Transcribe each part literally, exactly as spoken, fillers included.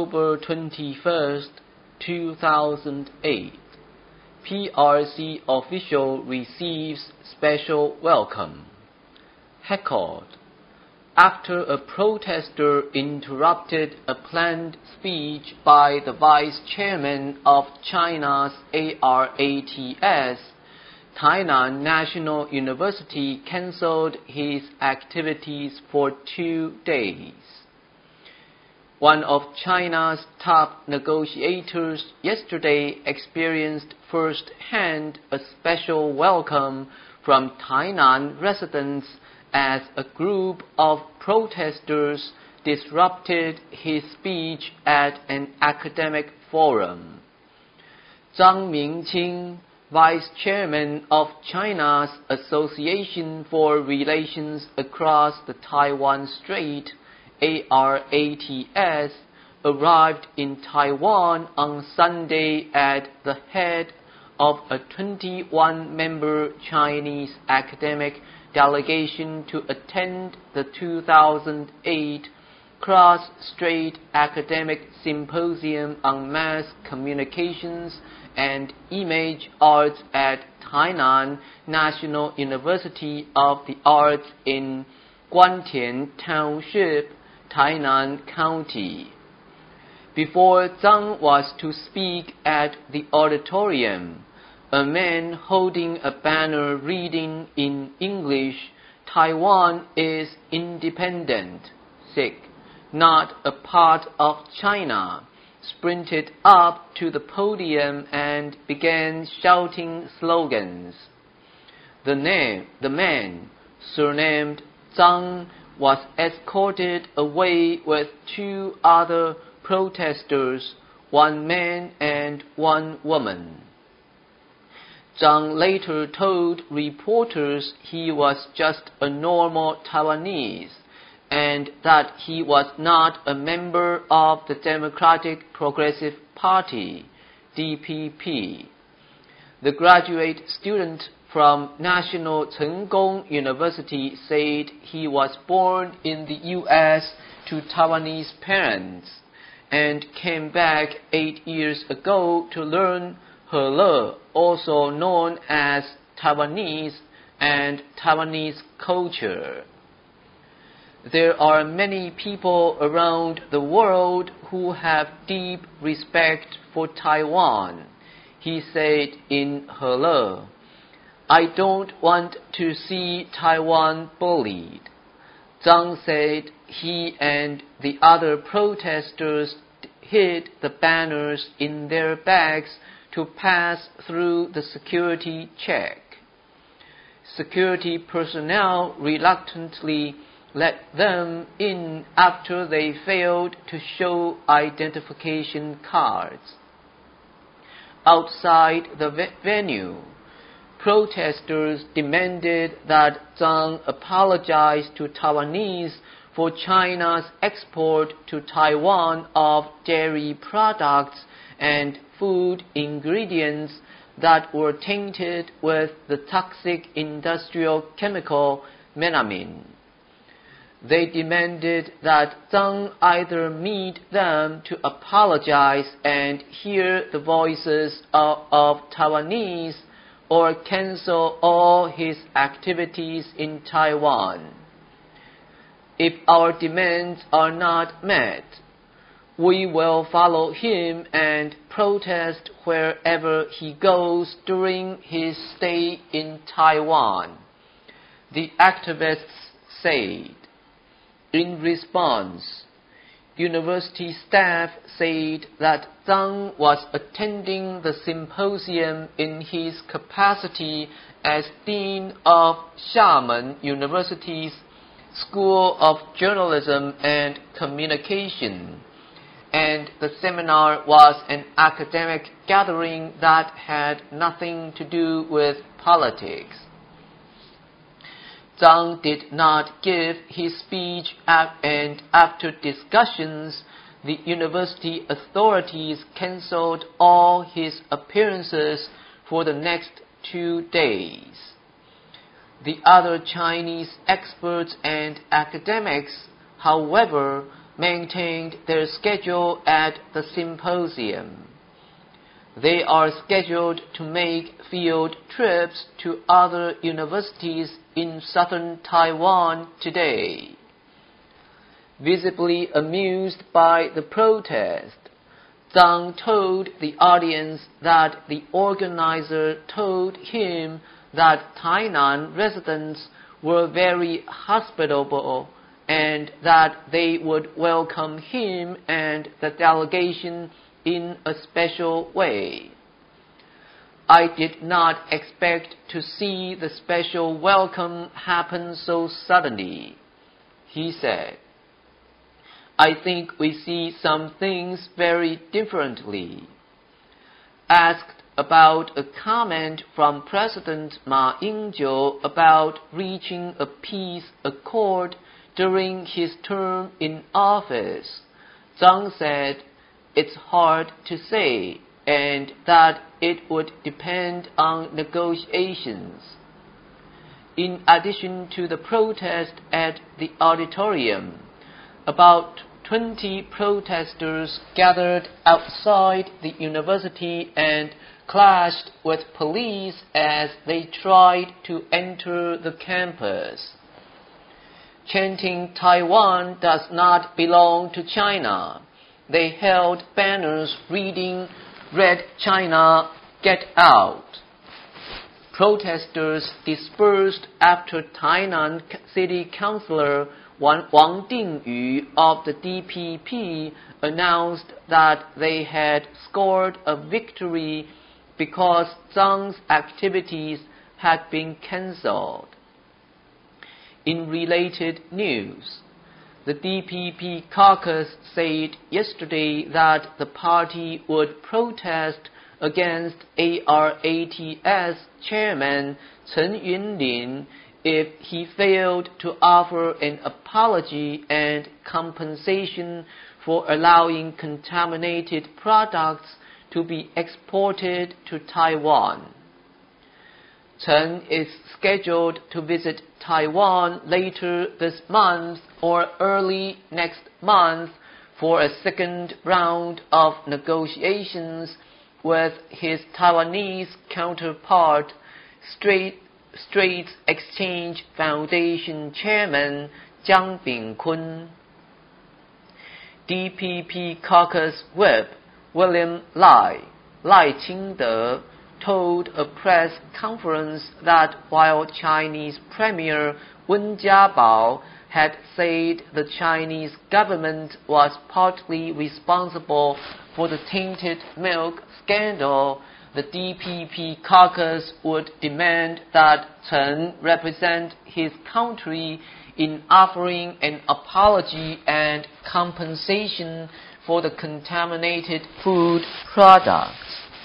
October twenty-first, two thousand eight. P R C official receives special welcome. Heckard. After a protester interrupted a planned speech by the vice chairman of China's A R A T S, Tainan National University cancelled his activities for two days. One of China's top negotiators yesterday experienced firsthand a special welcome from Tainan residents as a group of protesters disrupted his speech at an academic forum. Zhang Mingqing, vice chairman of China's Association for Relations Across the Taiwan Strait, A R A T S, arrived in Taiwan on Sunday at the head of a twenty-one member Chinese academic delegation to attend the two thousand eight Cross-Strait Academic Symposium on Mass Communications and Image Arts at Tainan National University of the Arts in Guantian Township, Tainan County. Before Zhang was to speak at the auditorium, a man holding a banner reading in English, "Taiwan is independent, sick, not a part of China," sprinted up to the podium and began shouting slogans. The name, the man, surnamed Zhang, was escorted away with two other protesters, one man and one woman. Zhang later told reporters he was just a normal Taiwanese and that he was not a member of the Democratic Progressive Party, D P P. The graduate student from National Cheng Kung University said he was born in the U S to Taiwanese parents and came back eight years ago to learn Hele, also known as Taiwanese, and Taiwanese culture. There are many people around the world who have deep respect for Taiwan, he said in Hele. I don't want to see Taiwan bullied. Zhang said he and the other protesters hid the banners in their bags to pass through the security check. Security personnel reluctantly let them in after they failed to show identification cards. Outside the venue, protesters demanded that Zhang apologize to Taiwanese for China's export to Taiwan of dairy products and food ingredients that were tainted with the toxic industrial chemical melamine. They demanded that Zhang either meet them to apologize and hear the voices of, of Taiwanese or cancel all his activities in Taiwan. If our demands are not met, we will follow him and protest wherever he goes during his stay in Taiwan, the activists said. In response, university staff said that Zhang was attending the symposium in his capacity as Dean of Xiamen University's School of Journalism and Communication, and the seminar was an academic gathering that had nothing to do with politics. Zhang did not give his speech, and after discussions, the university authorities cancelled all his appearances for the next two days. The other Chinese experts and academics, however, maintained their schedule at the symposium. They are scheduled to make field trips to other universities in southern Taiwan today. Visibly amused by the protest, Zhang told the audience that the organizer told him that Tainan residents were very hospitable and that they would welcome him and the delegation in a special way. I did not expect to see the special welcome happen so suddenly, he said. I think we see some things very differently. Asked about a comment from President Ma Ying-jeou about reaching a peace accord during his term in office, Zhang said, "It's hard to say, and that it would depend on negotiations." In addition to the protest at the auditorium, about twenty protesters gathered outside the university and clashed with police as they tried to enter the campus. Chanting "Taiwan does not belong to China," they held banners reading "Red China, get out." Protesters dispersed after Tainan City Councillor Wang Dingyu of the D P P announced that they had scored a victory because Zhang's activities had been cancelled. In related news, the D P P caucus said yesterday that the party would protest against A R A T S chairman Chen Yunlin if he failed to offer an apology and compensation for allowing contaminated products to be exported to Taiwan. Chen is scheduled to visit Taiwan later this month or early next month for a second round of negotiations with his Taiwanese counterpart, Straits Exchange Foundation Chairman Jiang Bingkun. D P P caucus whip William Lai, Lai Qingde, told a press conference that while Chinese Premier Wen Jiabao had said the Chinese government was partly responsible for the tainted milk scandal, the D P P caucus would demand that Chen represent his country in offering an apology and compensation for the contaminated food products.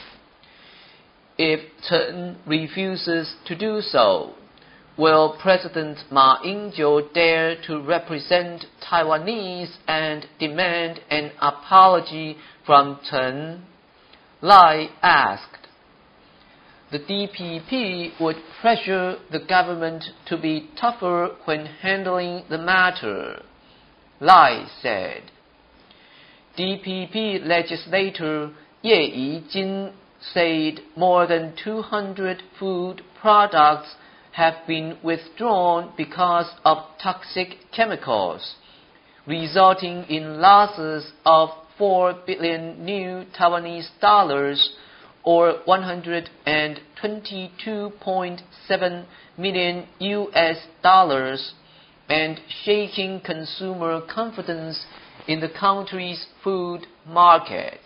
If Chen refuses to do so, will President Ma Ying-jeou dare to represent Taiwanese and demand an apology from Chen? Lai asked. The D P P would pressure the government to be tougher when handling the matter, Lai said. D P P legislator Ye Yijin said more than two hundred food products have been withdrawn because of toxic chemicals, resulting in losses of four billion new Taiwanese dollars, or one hundred twenty-two point seven million U S dollars, and shaking consumer confidence in the country's food market.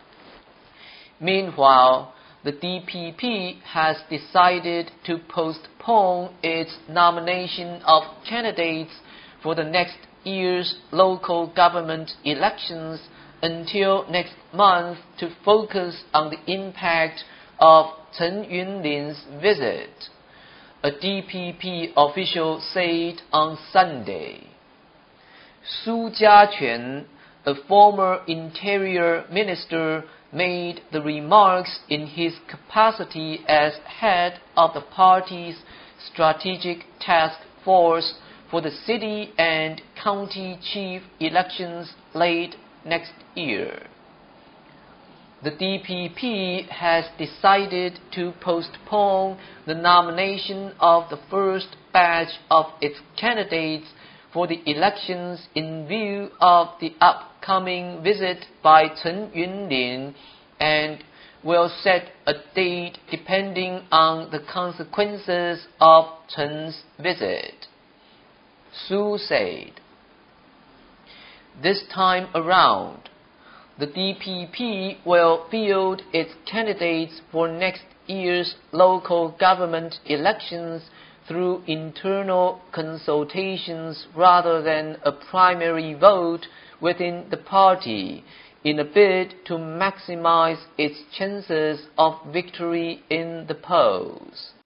Meanwhile, the D P P has decided to postpone its nomination of candidates for the next year's local government elections until next month to focus on the impact of Chen Yunlin's visit, a D P P official said on Sunday. Su Jiaquan, a former interior minister, made the remarks in his capacity as head of the party's strategic task force for the city and county chief elections late next year. The D P P has decided to postpone the nomination of the first batch of its candidates for the elections in view of the upcoming visit by Chen Yunlin, and will set a date depending on the consequences of Chen's visit. Su said. This time around, the D P P will field its candidates for next year's local government elections through internal consultations rather than a primary vote within the party, in a bid to maximize its chances of victory in the polls.